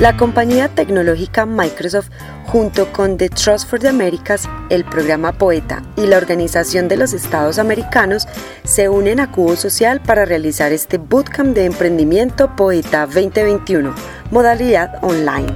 La compañía tecnológica Microsoft, junto con The Trust for the Americas, el programa Poeta y la Organización de los Estados Americanos, se unen a Cubo Social para realizar este Bootcamp de Emprendimiento Poeta 2021, modalidad online.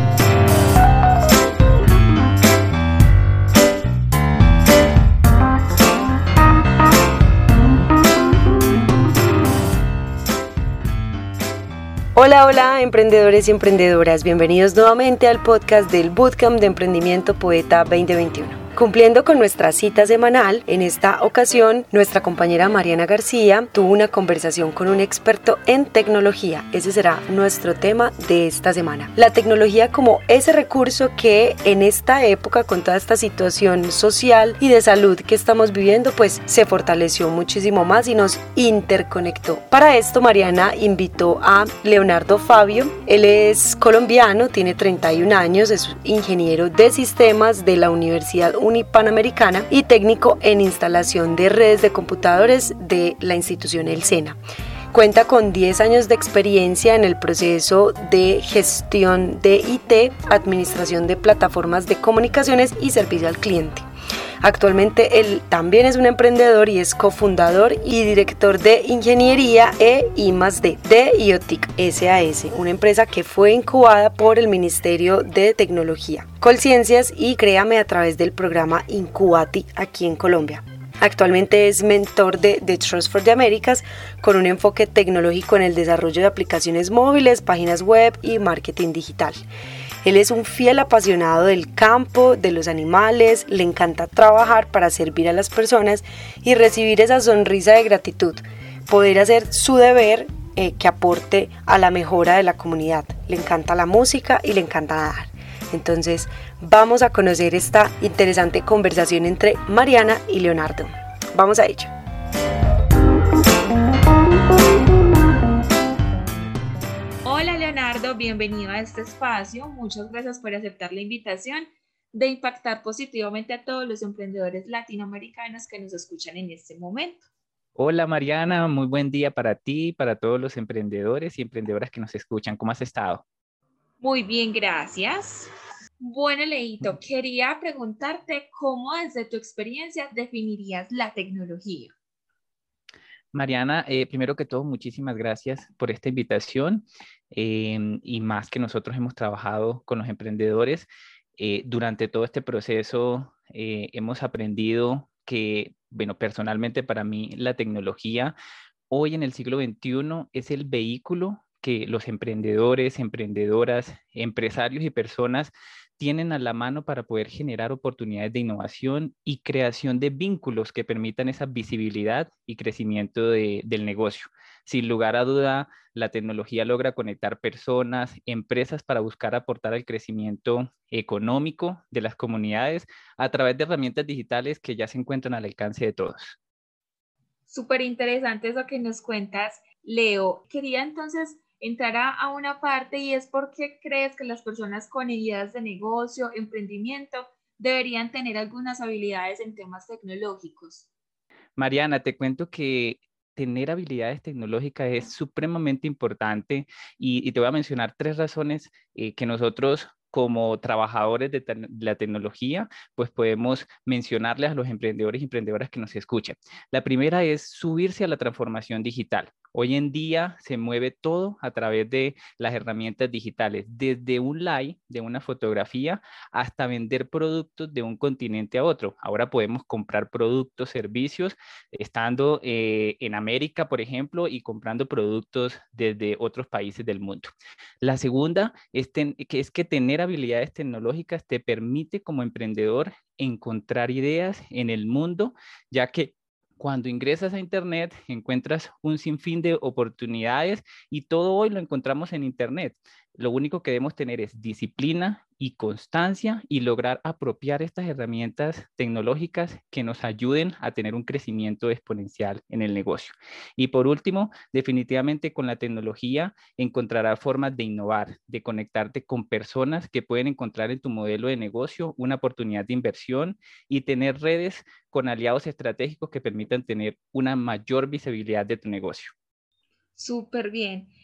Hola emprendedores y emprendedoras, bienvenidos nuevamente al podcast del Bootcamp de Emprendimiento Poeta 2021. Cumpliendo con nuestra cita semanal, en esta ocasión nuestra compañera Mariana García tuvo una conversación con un experto en tecnología. Ese será nuestro tema de esta semana. La tecnología como ese recurso que en esta época, con toda esta situación social y de salud que estamos viviendo, pues se fortaleció muchísimo más y nos interconectó. Para esto Mariana invitó a Leonardo Fabio. Él es colombiano, tiene 31 años, es ingeniero de sistemas de la Universidad Unipanamericana y técnico en instalación de redes de computadores de la institución El Sena. Cuenta con 10 años de experiencia en el proceso de gestión de IT, administración de plataformas de comunicaciones y servicio al cliente. Actualmente él también es un emprendedor y es cofundador y director de ingeniería e I+D de IoTic SAS, una empresa que fue incubada por el Ministerio de Tecnología, Colciencias y Créame a través del programa Incubati aquí en Colombia. Actualmente es mentor de The Trust for the Americas con un enfoque tecnológico en el desarrollo de aplicaciones móviles, páginas web y marketing digital. Él es un fiel apasionado del campo, de los animales, le encanta trabajar para servir a las personas y recibir esa sonrisa de gratitud, poder hacer su deber que aporte a la mejora de la comunidad. Le encanta la música y le encanta nadar. Entonces vamos a conocer esta interesante conversación entre Mariana y Leonardo. Vamos a ello. Hola Leonardo, bienvenido a este espacio. Muchas gracias por aceptar la invitación de impactar positivamente a todos los emprendedores latinoamericanos que nos escuchan en este momento. Hola Mariana, muy buen día para ti, para todos los emprendedores y emprendedoras que nos escuchan. ¿Cómo has estado? Muy bien, gracias. Bueno, Leito, quería preguntarte cómo desde tu experiencia definirías la tecnología. Mariana, primero que todo, muchísimas gracias por esta invitación y más que nosotros hemos trabajado con los emprendedores. Durante todo este proceso hemos aprendido que, bueno, personalmente para mí la tecnología hoy en el siglo XXI es el vehículo que los emprendedores, emprendedoras, empresarios y personas tienen a la mano para poder generar oportunidades de innovación y creación de vínculos que permitan esa visibilidad y crecimiento del negocio. Sin lugar a duda, la tecnología logra conectar personas, empresas para buscar aportar al crecimiento económico de las comunidades a través de herramientas digitales que ya se encuentran al alcance de todos. Súper interesante eso que nos cuentas, Leo. Quería entonces entrar a una parte y es por qué crees que las personas con ideas de negocio, emprendimiento, deberían tener algunas habilidades en temas tecnológicos. Mariana, te cuento que tener habilidades tecnológicas es supremamente importante y te voy a mencionar 3 razones que nosotros como trabajadores de la tecnología, pues podemos mencionarles a los emprendedores y emprendedoras que nos escuchan. La primera es subirse a la transformación digital. Hoy en día se mueve todo a través de las herramientas digitales, desde un like de una fotografía hasta vender productos de un continente a otro. Ahora podemos comprar productos, servicios, estando en América, por ejemplo, y comprando productos desde otros países del mundo. La segunda es que tener habilidades tecnológicas te permite como emprendedor encontrar ideas en el mundo, ya que cuando ingresas a Internet encuentras un sinfín de oportunidades y todo hoy lo encontramos en Internet. Lo único que debemos tener es disciplina y constancia y lograr apropiar estas herramientas tecnológicas que nos ayuden a tener un crecimiento exponencial en el negocio. Y por último, definitivamente con la tecnología encontrarás formas de innovar, de conectarte con personas que pueden encontrar en tu modelo de negocio una oportunidad de inversión y tener redes con aliados estratégicos que permitan tener una mayor visibilidad de tu negocio. Súper bien.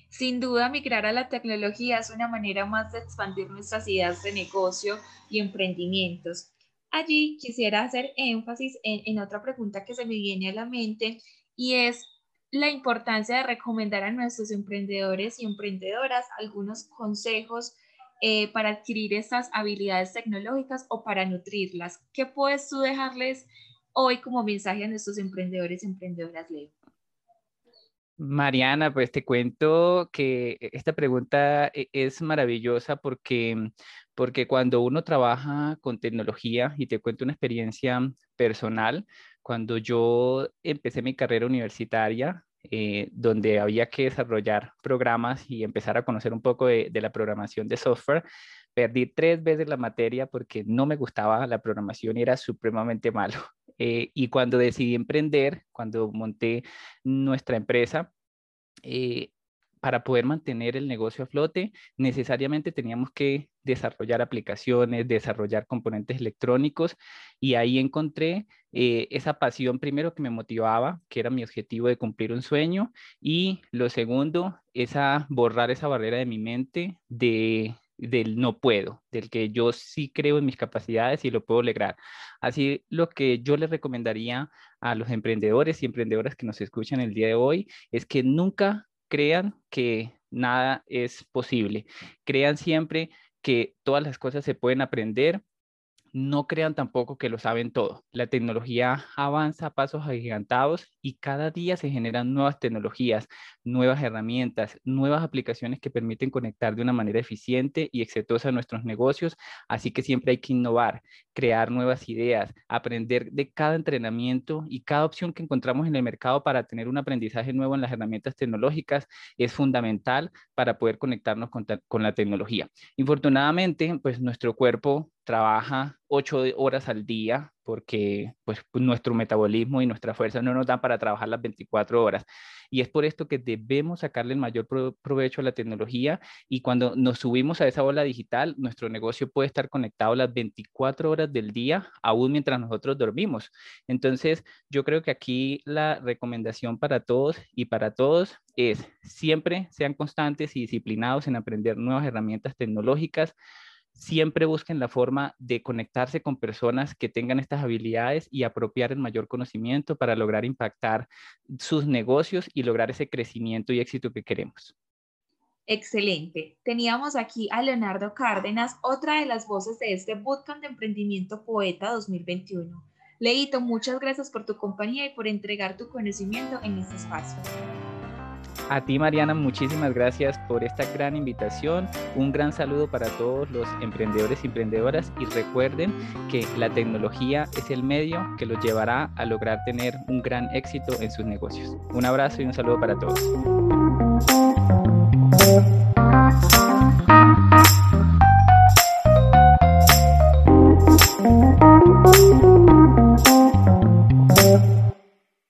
Sin duda, migrar a la tecnología es una manera más de expandir nuestras ideas de negocio y emprendimientos. Allí quisiera hacer énfasis en otra pregunta que se me viene a la mente y es la importancia de recomendar a nuestros emprendedores y emprendedoras algunos consejos para adquirir estas habilidades tecnológicas o para nutrirlas. ¿Qué puedes tú dejarles hoy como mensaje a nuestros emprendedores y emprendedoras, Leo? Mariana, pues te cuento que esta pregunta es maravillosa porque cuando uno trabaja con tecnología, y te cuento una experiencia personal, cuando yo empecé mi carrera universitaria, donde había que desarrollar programas y empezar a conocer un poco de la programación de software, perdí 3 veces la materia porque no me gustaba la programación y era supremamente malo. Y cuando decidí emprender, cuando monté nuestra empresa, eh, para poder mantener el negocio a flote, necesariamente teníamos que desarrollar aplicaciones, desarrollar componentes electrónicos, y ahí encontré esa pasión primero que me motivaba, que era mi objetivo de cumplir un sueño, y lo segundo, borrar esa barrera de mi mente del no puedo, del que yo sí creo en mis capacidades y lo puedo lograr. Así, lo que yo les recomendaría a los emprendedores y emprendedoras que nos escuchan el día de hoy es que nunca crean que nada es posible. Crean siempre que todas las cosas se pueden aprender. No crean tampoco que lo saben todo. La tecnología avanza a pasos agigantados y cada día se generan nuevas tecnologías, nuevas herramientas, nuevas aplicaciones que permiten conectar de una manera eficiente y exitosa nuestros negocios. Así que siempre hay que innovar, crear nuevas ideas, aprender de cada entrenamiento, y cada opción que encontramos en el mercado para tener un aprendizaje nuevo en las herramientas tecnológicas es fundamental para poder conectarnos con la tecnología. Infortunadamente, pues nuestro cuerpo trabaja 8 horas al día porque pues nuestro metabolismo y nuestra fuerza no nos dan para trabajar las 24 horas. Y es por esto que debemos sacarle el mayor provecho a la tecnología, y cuando nos subimos a esa ola digital, nuestro negocio puede estar conectado las 24 horas del día, aún mientras nosotros dormimos. Entonces, yo creo que aquí la recomendación para todos y para todos es siempre sean constantes y disciplinados en aprender nuevas herramientas tecnológicas. Siempre busquen la forma de conectarse con personas que tengan estas habilidades y apropiar el mayor conocimiento para lograr impactar sus negocios y lograr ese crecimiento y éxito que queremos. Excelente. Teníamos aquí a Leonardo Cárdenas, otra de las voces de este Bootcamp de Emprendimiento Poeta 2021. Leito, muchas gracias por tu compañía y por entregar tu conocimiento en este espacio. A ti, Mariana, muchísimas gracias por esta gran invitación. Un gran saludo para todos los emprendedores y emprendedoras, y recuerden que la tecnología es el medio que los llevará a lograr tener un gran éxito en sus negocios. Un abrazo y un saludo para todos.